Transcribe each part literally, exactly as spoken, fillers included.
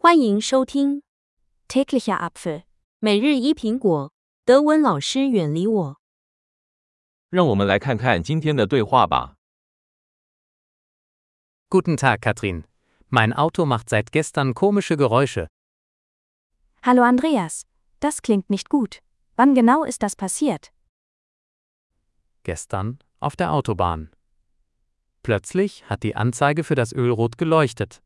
欢迎收听 Täglicher Apfel. 每日一苹果，德文老师远离我。 让我们来看看今天的对话吧。 Guten Tag, Katrin. Mein Auto macht seit gestern komische Geräusche. Hallo Andreas, das klingt nicht gut. Wann genau ist das passiert? Gestern, auf der Autobahn. Plötzlich hat die Anzeige für das Öl rot geleuchtet.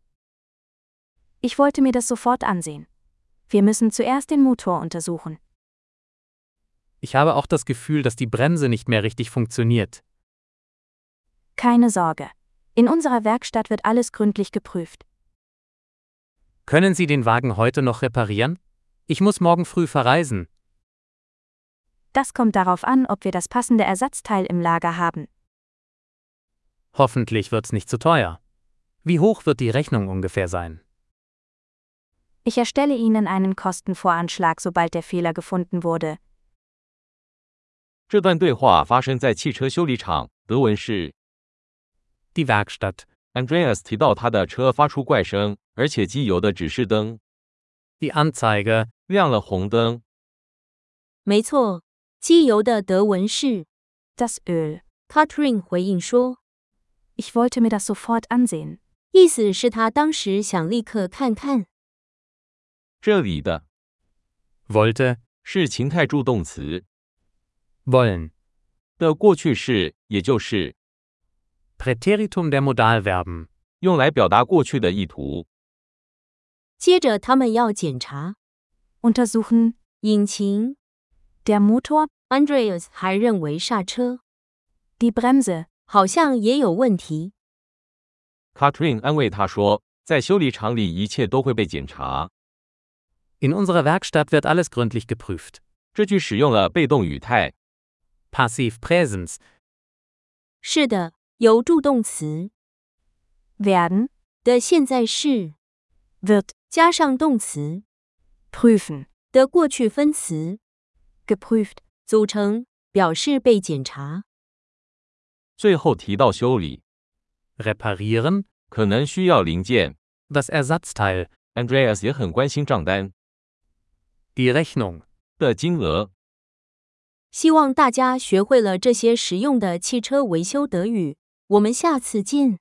Ich wollte mir das sofort ansehen. Wir müssen zuerst den Motor untersuchen. Ich habe auch das Gefühl, dass die Bremse nicht mehr richtig funktioniert. Keine Sorge. In unserer Werkstatt wird alles gründlich geprüft. Können Sie den Wagen heute noch reparieren? Ich muss morgen früh verreisen. Das kommt darauf an, ob wir das passende Ersatzteil im Lager haben. Hoffentlich wird's nicht zu teuer. Wie hoch wird die Rechnung ungefähr sein? Ich erstelle Ihnen einen Kostenvoranschlag, sobald der Fehler gefunden wurde. 这段对话发生在汽车修理厂，德文是 Die Werkstatt. Andreas 提到他的车发出怪声，而且机油的指示灯 Die Anzeige. 亮了红灯。 没错，机油的德文是 Das Öl. Katrin 回应说， Ich wollte mir das sofort ansehen. 意思是他当时想立刻看看。 这里的 Wollte. 是情态助动词 Wollen. 的过去式，也就是 Präteritum der Modalverben. 用来表达过去的意图。 接着他们要检查 Untersuchen. 引擎。 Der Motor. Andreas 还认为刹车 Die Bremse. 好像也有问题。 Katrin 安慰他说，在修理厂里一切都会被检查。 In unserer Werkstatt wird alles gründlich geprüft. 这句使用了被动语态， Passiv Präsens. 是的，有助动词 Werden. 的现在式 Wird. 加上动词 Prüfen. 的过去分词 Geprüft. 组成，表示被检查。 最后提到修理， Reparieren. 可能需要零件。 Das Ersatzteil. Andreas 也很关心账单 Die Rechnung. 的金额。 希望大家学会了这些实用的汽车维修德语。我们下次见。